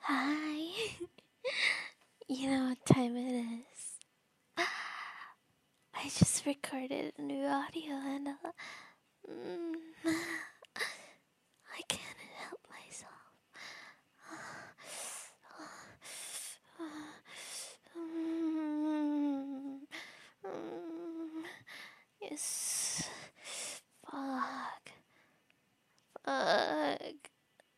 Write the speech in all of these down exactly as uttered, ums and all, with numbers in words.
Hi. You know what time it is? I just recorded a new audio and uh, mm, I can't help myself. Mm, mm, yes. Fuck. Fuck.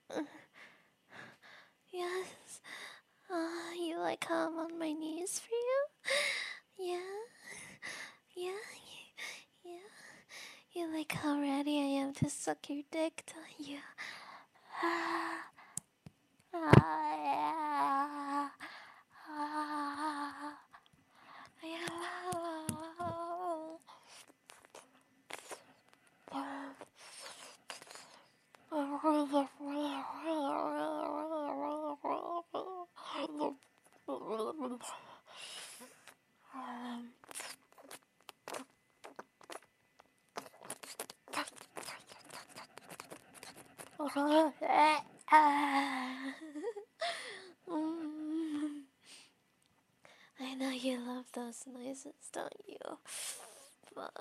Yes. Uh, you like how I'm on my knees for you? Yeah. Yeah. Yeah. You like how ready I am to suck your dick, don't you? Ah. Ah, yeah. Ah. Mm. I know you love those noises, don't you? Fuck.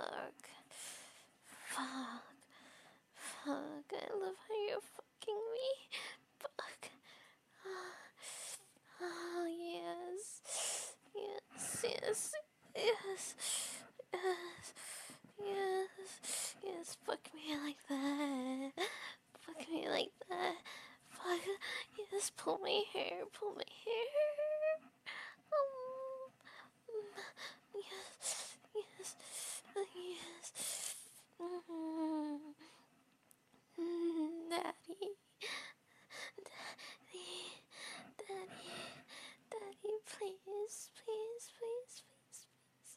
Fuck. Fuck. I love how you're fucking me. Fuck. Oh, yes. Yes, yes, yes. Yes. Yes. Yes, fuck me like that. Fuck me like that. Fuck. Yes, pull my hair. Pull my hair. Um, yes, yes, yes. Mm-hmm. Mm, Daddy, Daddy, Daddy, Daddy, please, please, please, please, please.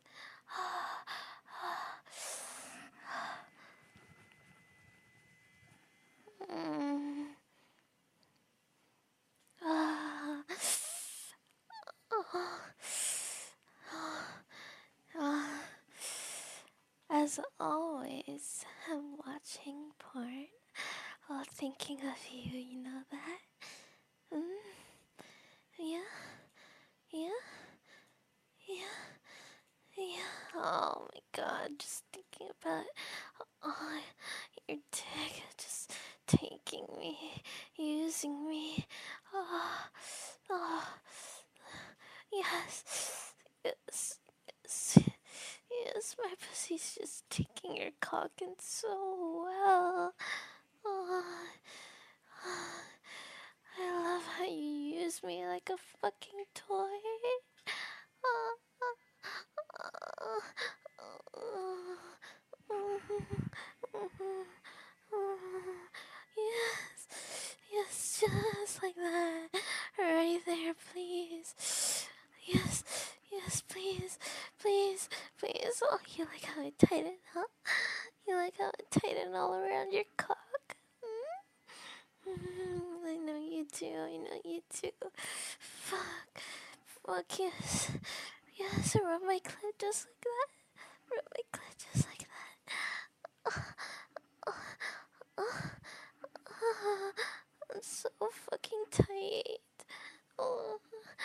Mm. Ah. Ah. As always, I'm watching porn while thinking of you, you know that? Mm? Yeah? Yeah? Yeah? Yeah? Oh my god, just thinking about oh, your dick just taking me, using me. Oh, oh, yes, yes, yes, yes, my pussy's just taking your cock in so well. Oh, I love how you use me like a fucking toy. Oh, yes, yes, just like that. Right there, please. Yes, yes, please, please, please. Oh, you like how I tighten, huh? You like how I tighten all around your cock? Mm, I know you do, I know you do. Fuck, fuck, yes. Yes, rub my clit just like that. Rub my clit just like that. I'm so fucking tight. Oh.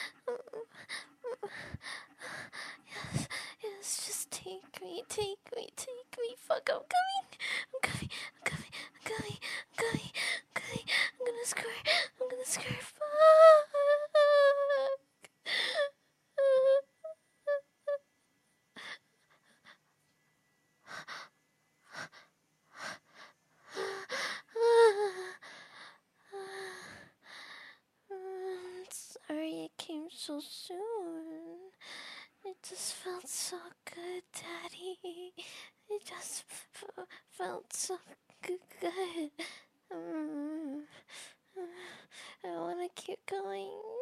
Yes, yes, just take me, take me, take me. Fuck, I'm coming. I'm coming, I'm coming, I'm coming, I'm coming, I'm coming. I'm gonna squirt, I'm gonna squirt. Fuck. Sorry it came so soon. It just felt so good, Daddy. It just f- felt so good. good. Mm. I wanna keep going.